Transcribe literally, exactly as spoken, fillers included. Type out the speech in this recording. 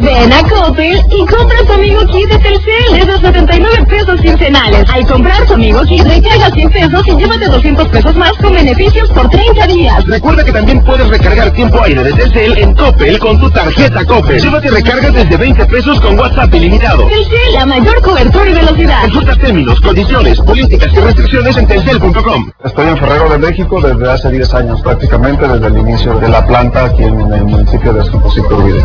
Ven a Coppel y compra tu Amigo Kit de Telcel desde setenta y nueve pesos quincenales. Al comprar tu Amigo Kit, recarga cien pesos y llévate doscientos pesos más con beneficios por treinta días. Recuerda que también puedes recargar tiempo aire de Telcel en Coppel con tu tarjeta Coppel. Llévate recargas desde veinte pesos con WhatsApp ilimitado. Telcel, la mayor cobertura y velocidad. Consulta términos, condiciones, políticas y restricciones en telcel punto com. Estoy en Ferrero de México desde hace diez años, prácticamente desde el inicio de la planta aquí en el municipio de Escoposito Uribe.